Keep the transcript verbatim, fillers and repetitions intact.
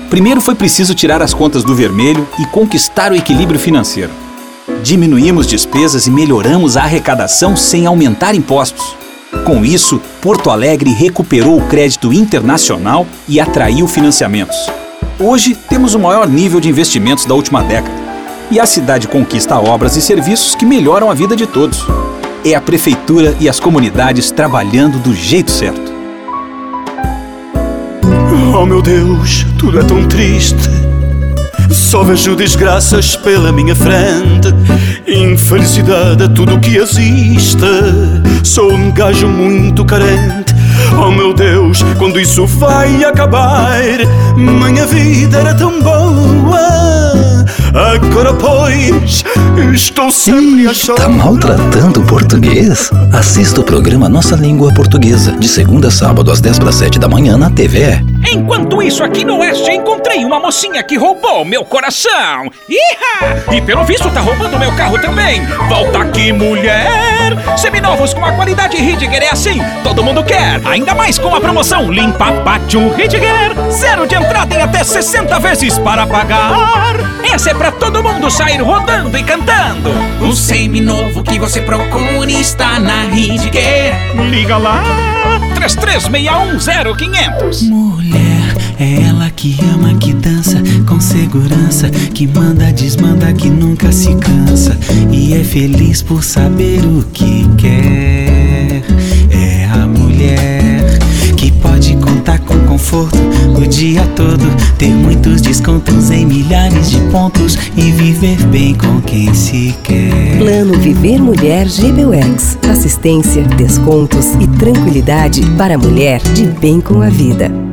Primeiro foi preciso tirar as contas do vermelho e conquistar o equilíbrio financeiro. Diminuímos despesas e melhoramos a arrecadação sem aumentar impostos. Com isso, Porto Alegre recuperou o crédito internacional e atraiu financiamentos. Hoje, temos o maior nível de investimentos da última década. E a cidade conquista obras e serviços que melhoram a vida de todos. É a prefeitura e as comunidades trabalhando do jeito certo. Oh meu Deus, tudo é tão triste. Só vejo desgraças pela minha frente. Infelicidade é tudo o que existe. Sou um gajo muito carente. Oh meu Deus, quando isso vai acabar? Minha vida era tão boa. Agora pois, estou sempre a chorar. Tá maltratando o português? Assista o programa Nossa Língua Portuguesa, de segunda a sábado às dez para sete da manhã na T V E. Enquanto isso, aqui no Oeste encontrei uma mocinha que roubou meu coração. Iha! E pelo visto tá roubando meu carro também. Volta aqui, mulher! Seminovos com a qualidade Ridger é assim, todo mundo quer. Ainda mais com a promoção Limpa Pátio Ridger. Zero de entrada em até sessenta vezes para pagar. Essa é pra todo mundo sair rodando e cantando. O seminovo que você procura está na Ridger. Liga lá, três três seis um zero quinhentos. Mulher, é ela que ama, que dança com segurança, que manda, desmanda, que nunca se cansa e é feliz por saber o que quer. É a mulher que pode contar com conforto o dia todo, ter muitos descontos em milhares de pontos e viver bem com quem se quer. Plano Viver Mulher G B U X. Assistência, descontos e tranquilidade para a mulher de bem com a vida.